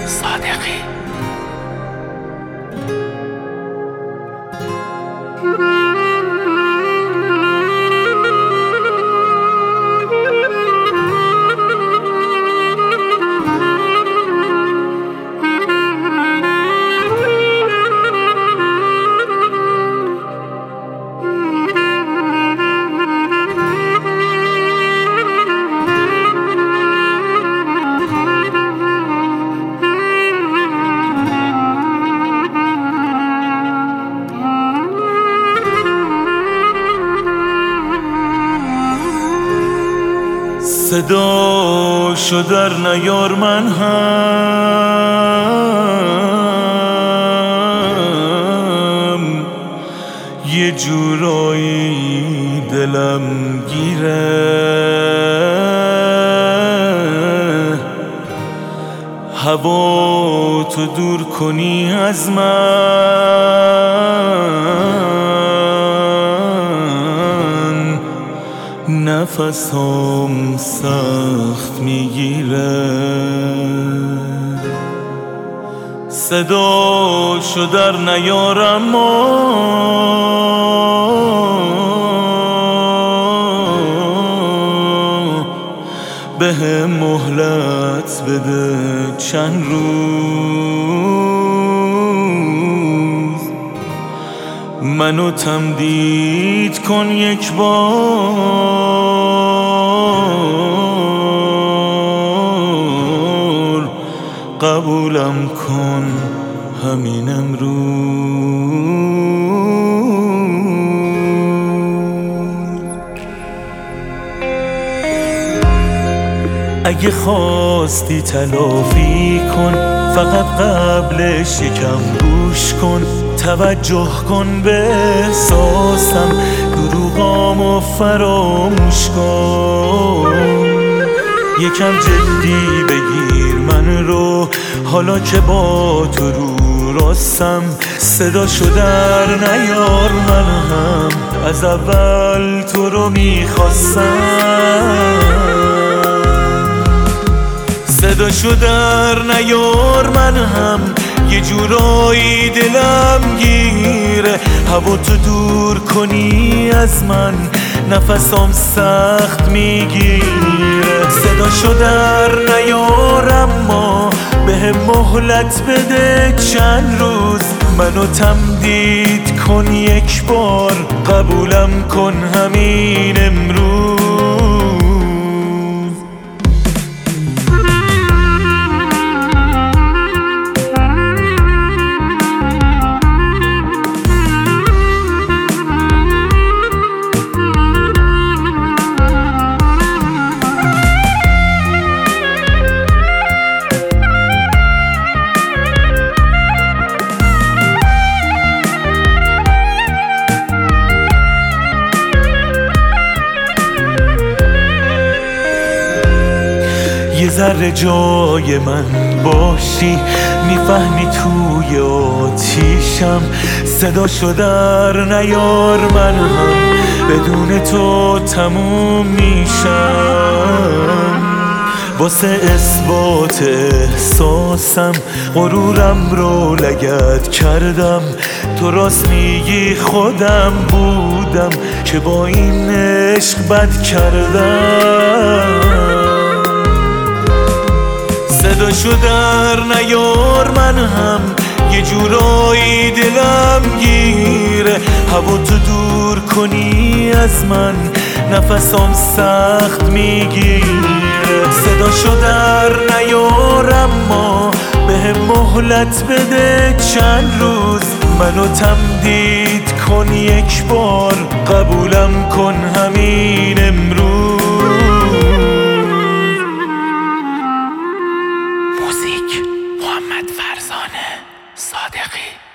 صادقی. صدا شو در نیار، من هم یه جورایی دلم گیره. هوا تو دور کنی از من، نفسم سخت میگیره. صدا شو در نیار، اما بهم مهلت بده چند روز. منو تمدید کن یک بار، قبولم کن همین امروز. اگه خواستی تلافی کن، فقط قبلش یکم گوش کن. توجه کن به احساسم، دروغامو فراموش کن. یکم جدی بگیر من رو، حالا که با تو رو راستم. صدا شو در نیار، من هم از اول تو رو میخواستم. صدا شو در نیار، من هم یه جورایی دلم گیره. هوا تو دور کنی از من، نفسم سخت میگیره. صدا شو در نیار، اما بهم مهلت بده چند روز. منو تمدید کن یک بار، قبولم کن همین امروز. یه ذره جای من باشی، میفهمی توی آتیشم. صدا شو در نیار، من هم بدون تو تموم میشم. واسه اثبات احساسم غرورم رو لگد کردم. تو راست میگی خودم بودم که با این عشق بد کردم. صدا شو در نیار، من هم یه جورایی دلم گیره. هوا تو دور کنی از من، نفسم سخت میگیره. صدا شو در نیار، اما بهم مهلت بده چند روز. منو تمدید کن یک بار، قبولم کن همین امروز. موزیک محمد فرزانه صادقی.